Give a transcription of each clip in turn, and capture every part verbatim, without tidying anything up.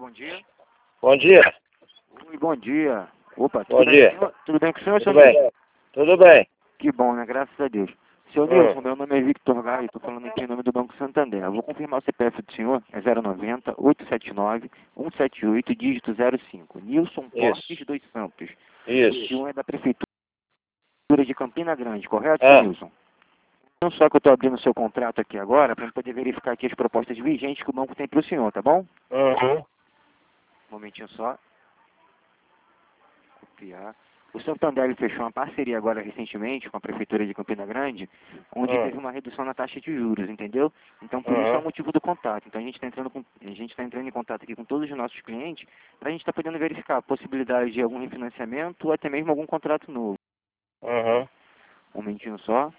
bom dia. Bom dia. Oi, bom dia. Opa, Bom tudo bem, dia. com o senhor? Tudo bem com o senhor, Tudo senhor bem? Nilson? Tudo bem. Que bom, né? Graças a Deus. Senhor Hum. Nilson, meu nome é Victor Gaio, estou falando aqui em nome do Banco Santander. Eu vou confirmar o C P F do senhor, é zero noventa, oitocentos e setenta e nove, cento e setenta e oito, dígito zero cinco. Nilson Portes Isso. dos Santos. O Isso. senhor é da Prefeitura de Campina Grande, correto, Ah. senhor Nilson? Não só que eu estou abrindo o seu contrato aqui agora, para poder verificar aqui as propostas vigentes que o banco tem para o senhor, tá bom? Uhum. Um momentinho só. Copiar. O Santander fechou uma parceria agora recentemente com a Prefeitura de Campina Grande, onde Uhum. teve uma redução na taxa de juros, entendeu? Então, por isso é o Uhum. motivo do contato. Então, a gente está entrando, com- a gente tá entrando em contato aqui com todos os nossos clientes para a gente estar podendo verificar a possibilidade de algum refinanciamento ou até mesmo algum contrato novo. Uhum. Um momentinho só.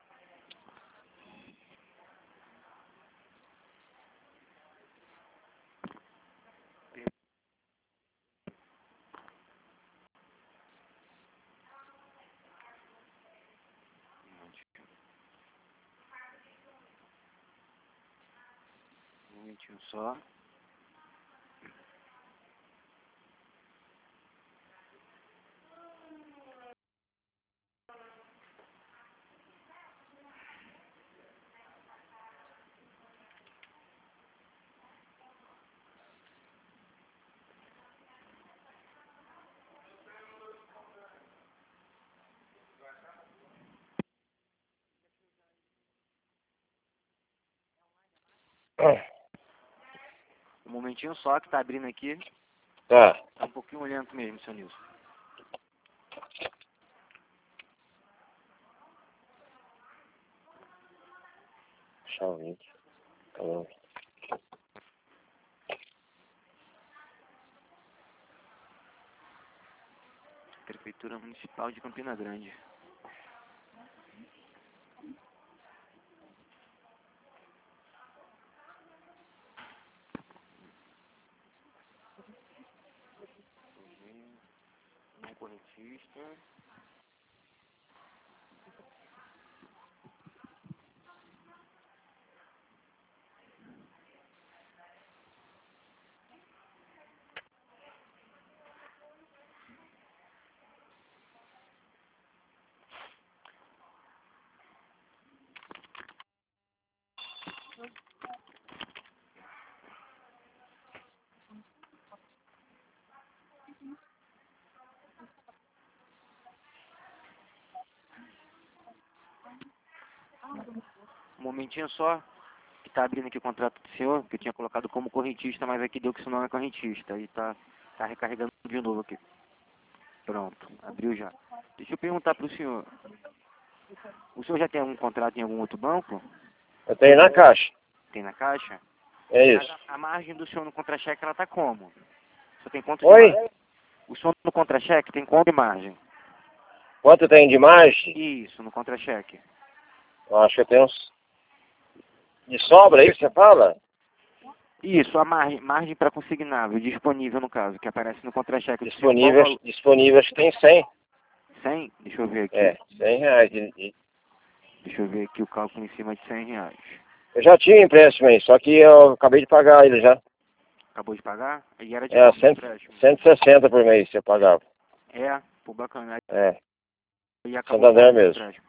Um momentinho só. Ah. Um momentinho só que está abrindo aqui. Tá. Tá um pouquinho lento mesmo, seu Nilson. Deixa eu ver. Tá bom. Prefeitura Municipal de Campina Grande. Não correntista. Um momentinho só, que tá abrindo aqui o contrato do senhor, que eu tinha colocado como correntista, mas aqui deu que isso não é correntista. Aí tá, tá recarregando de novo aqui. Pronto, abriu já. Deixa eu perguntar pro senhor. O senhor já tem algum contrato em algum outro banco? Eu tenho na caixa. Tem na caixa? É Mas isso. a, a margem do senhor no contra-cheque, ela tá como? O senhor tem quanto de Oi? margem? O senhor no contra-cheque tem quanto de margem? Quanto tem de margem? Isso, no contra-cheque. Eu acho que eu tenho uns... De sobra aí, você fala? Isso, a margem, margem para consignável, disponível no caso, que aparece no contra-cheque do senhor. Qual o Disponível, valor? disponível acho que tem cem. cem? Deixa eu ver aqui. É, cem reais. de- de- Deixa eu ver aqui o cálculo em cima de cem reais. Eu já tinha empréstimo aí, só que eu acabei de pagar ele já. Acabou de pagar? E era de É, quanto o cem, empréstimo? cento e sessenta por mês você pagava. É, pô, bacana. É, E acabou Santander quanto o mesmo. empréstimo?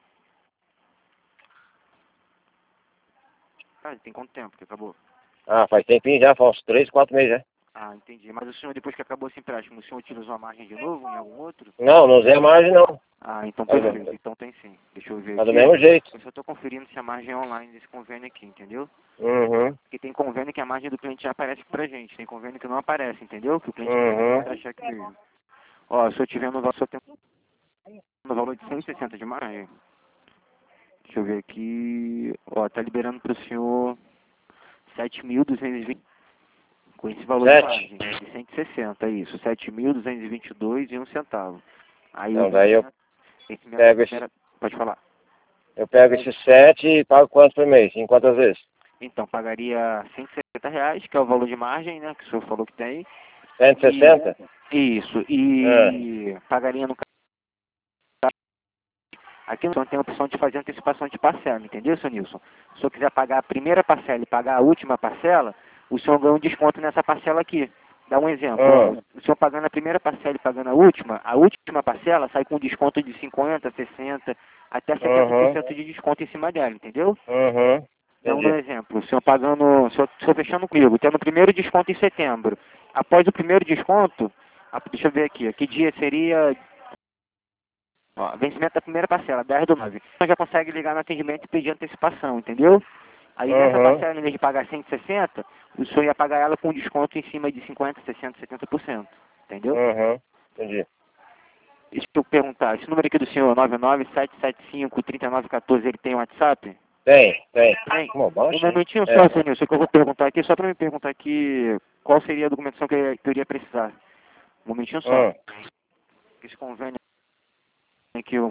Ah, tem quanto tempo que acabou? Ah, faz tempinho já, faz uns três, quatro meses já. Ah, entendi. Mas o senhor, depois que acabou esse empréstimo, o senhor utilizou a margem de novo em algum outro? Não, não usei a margem não. Ah, então Tá perfeito. do, Então tem sim. Deixa eu ver tá do aqui. mesmo jeito. Eu só estou conferindo se a margem é online desse convênio aqui, entendeu? Uhum, Porque tem convênio que a margem do cliente já aparece pra gente. Tem convênio que não aparece, entendeu? Que o cliente tem uhum. contra-cheque mesmo. Ó, se eu tiver no valor, se eu tenho no valor de cento e sessenta de margem, deixa eu ver aqui. Ó, tá liberando pro senhor sete mil duzentos e vinte com esse valor de Sete? margem, de cento e sessenta, é isso, sete mil duzentos e vinte e dois e um centavo. Aí o Então daí eu esse meu- pego esse, pode falar. eu pego esse sete e pago quanto por mês? Em quantas vezes? Então, pagaria cento e sessenta reais, que é o valor de margem, né, que o senhor falou que tem. cento e sessenta? E, isso, Ah, e pagaria no caso, aqui no tem a opção de fazer antecipação de parcela, entendeu, seu Nilson? Se o senhor quiser pagar a primeira parcela e pagar a última parcela, o senhor ganha um desconto nessa parcela aqui. Dá um exemplo. Hum. O senhor pagando a primeira parcela e pagando a última, a última parcela sai com desconto de cinquenta, sessenta, até setenta por cento de desconto em cima dela, entendeu? Uhum. Então, Entendi. um exemplo, o senhor pagando, o senhor, o senhor fechando comigo, tendo o primeiro desconto em setembro. Após o primeiro desconto, a- deixa eu ver aqui, que dia seria, ó, vencimento da primeira parcela, dez do nove. Então já consegue ligar no atendimento e pedir antecipação, entendeu? Aí nessa Uhum. parcela, em vez de pagar cento e sessenta, o senhor ia pagar ela com desconto em cima de cinquenta, sessenta, setenta por cento, entendeu? Uhum. Entendi. Deixa eu perguntar, esse número aqui do senhor, nove nove sete sete cinco, três nove um quatro, ele tem WhatsApp? Tem, tem. Tem. Bom, Um baixa, hein? momentinho É. só, senhor Nilson, que eu vou perguntar aqui, só para me perguntar aqui qual seria a documentação que eu, que eu iria precisar. Um momentinho só. Hum. Esse convênio aqui, eu...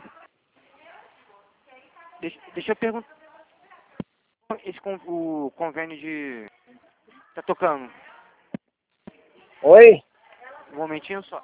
Deixa, deixa eu perguntar. Esse con, o convênio de... Tá tocando. Oi? Um momentinho só.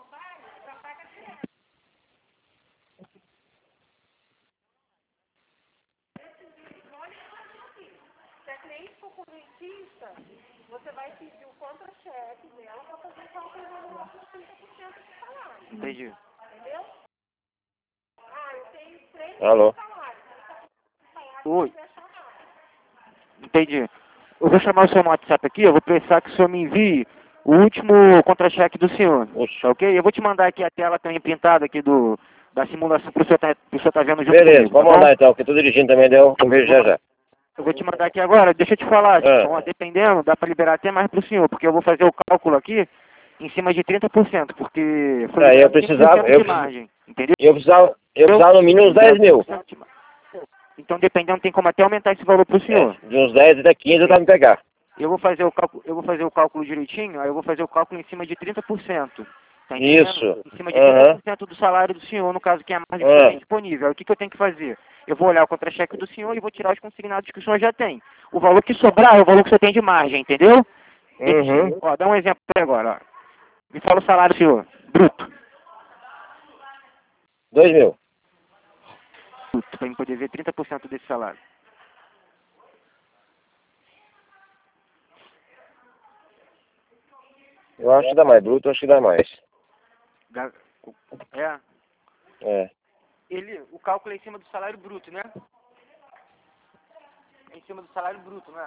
Se a cliente for correntista, você vai pedir o contra-cheque dela para fazer o cálculo manual dos trinta por cento do salário. Entendi. Entendeu? Ah, eu tenho três Alô? salários. Oi. Entendi. Eu vou chamar o senhor no WhatsApp aqui, eu vou precisar que o senhor me envie o último contra-cheque do senhor. Oxe. Tá ok? Eu vou te mandar aqui a tela também printada aqui do, da simulação pro senhor tá, pro senhor tá vendo junto Beleza, comigo, pode tá bom? mandar então, porque eu tô dirigindo também, deu. Eu vejo já já. Eu vou te mandar aqui agora. Deixa eu te falar, Ah. ó, dependendo, dá para liberar até mais para o senhor, porque eu vou fazer o cálculo aqui em cima de trinta por cento, porque foi É, eu liberado precisava- cinco por cento eu de precis- margem, entendeu? Eu precisava, eu precisava no mínimo uns dez mil. Então, dependendo, tem como até aumentar esse valor para o senhor. É, de uns dez até quinze dá pra me pegar. Eu vou fazer o cálculo, eu vou fazer o cálculo direitinho, aí eu vou fazer o cálculo em cima de trinta por cento. Tá entendendo? Isso. Em cima de Aham. trinta por cento do salário do senhor, no caso que é a margem que Ah. você tem disponível. Aí o que, que eu tenho que fazer? Eu vou olhar o contra-cheque do senhor e vou tirar os consignados que o senhor já tem. O valor que sobrar é o valor que o senhor tem de margem, entendeu? Uhum. Ó, dá um exemplo agora, ó. Me fala o salário, senhor. Bruto. Dois mil. Bruto, para eu poder ver trinta por cento desse salário. Eu acho que dá mais. Bruto, eu acho que dá mais. Ga- É. É. Ele, o cálculo é em cima do salário bruto, né? É em cima do salário bruto, né?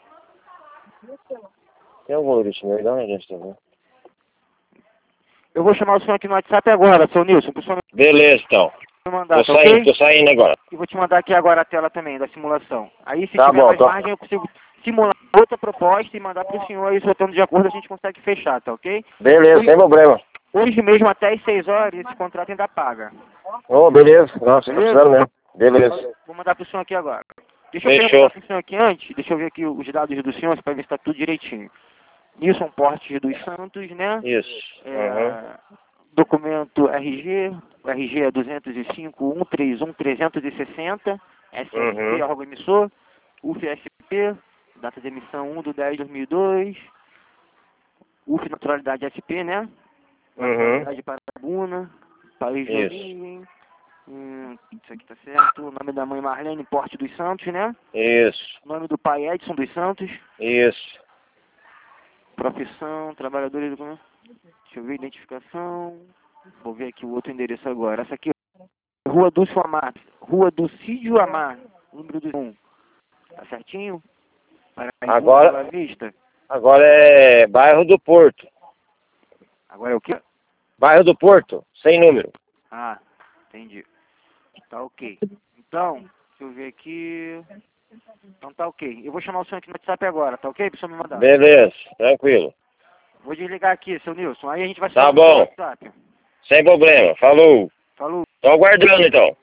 Tem algum algoritmo aí? Dá uma gente também. Eu vou chamar o senhor aqui no WhatsApp agora, seu Nilson, pro senhor Beleza, então. me mandar, Tô tá saindo, ok? tô saindo agora. E vou te mandar aqui agora a tela também da simulação. Aí se Tá tiver bom, mais tô. margem, eu consigo simular outra proposta e mandar pro senhor, aí se eu estando de acordo a gente consegue fechar, tá ok? Beleza, sem problema. Hoje mesmo até às seis horas esse contrato ainda paga. Ô, beleza. Nossa, tô Beleza? precisando mesmo. Beleza. Vou mandar pro senhor aqui agora. Deixa eu Fechou. perguntar pro senhor aqui antes, deixa eu ver aqui os dados do senhor, para ver se tá tudo direitinho. Nilson Portes dos Santos, né? Isso. Uhum. É, documento R G, o R G é duzentos e cinco, cento e trinta e um, trezentos e sessenta, S S P, Uhum. arroba emissor, U F S P, data de emissão um de dez de dois mil e dois, U F Naturalidade S P, né? Uhum. Naturalidade Parabuna, país de Isso. origem, hum, isso aqui tá certo, o nome da mãe Marlene Porte dos Santos, né? Isso. O nome do pai Edson dos Santos, Isso. profissão, trabalhadores do... Deixa eu ver, identificação. Vou ver aqui o outro endereço agora. Essa aqui é Rua Dulce Amar. Rua Dulcídio Amar. Número do um. Tá certinho? Para Agora- Bela Vista. Agora é bairro do Porto. Agora é o quê? Bairro do Porto, sem número. Ah, entendi. Tá ok. Então, deixa eu ver aqui. Então tá ok. Eu vou chamar o senhor aqui no WhatsApp agora, tá ok? Pra o senhor me mandar. Beleza, tranquilo. Vou desligar aqui, seu Nilson. Aí a gente vai Tá falar no bom. WhatsApp. Sem problema. Falou. Falou. Tô aguardando então.